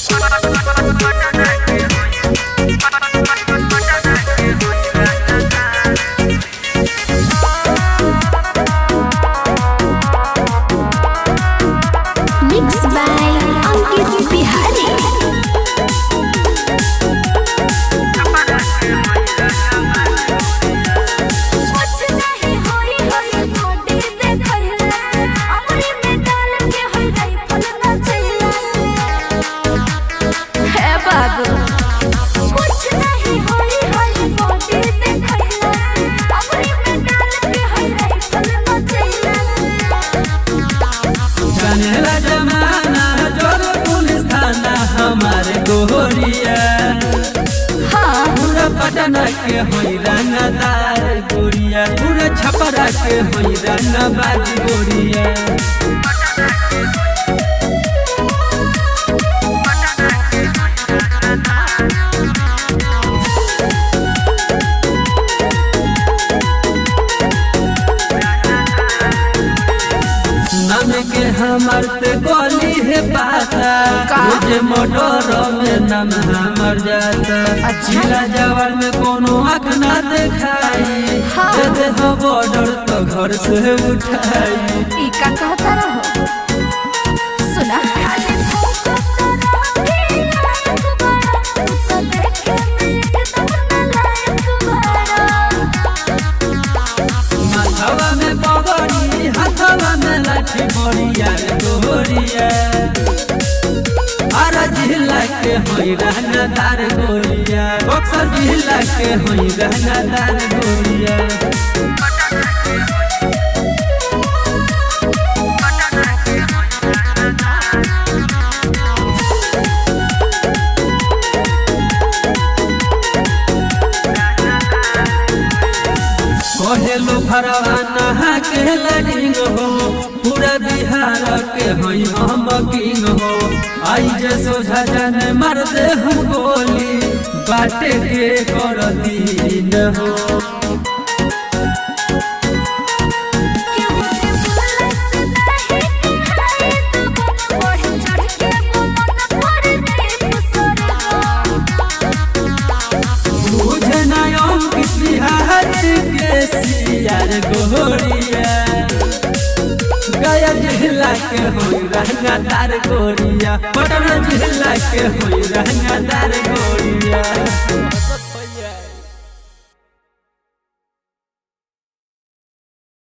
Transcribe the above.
Mixed by Ankit Bihari. जानेला जमाना जोर पुलिस थाना हमारे गोरिया पूरा पटना के होई रंगदार गोरिया पूरा छपरा के होई रंगबाज गोरिया। नाम के हमार ते गोली है पाता मुझे मोटर में नाम हमर जाता जिला जवार में कोनो आँख ना दिखाई दे हो बॉर्डर तो घर से उठाई। ई का कहता रहो सुना माथवा में पगड़ी हाथवा में लाठी बोरिया गोरिया आरा जिला के होई रंगदार गोरिया बक्सर जिला के होई रंगदार गोरिया। कहेलो फरवाना के लडिंग हो पूरा बिहार के हई हम किंग हो आई जे सोझा जाने मार दे हम गोली बाटे के कर दीन हो। यार गोरिया गया जिला के होई रंगदार गोरिया पटना जिला के होई रंगदार गोरिया।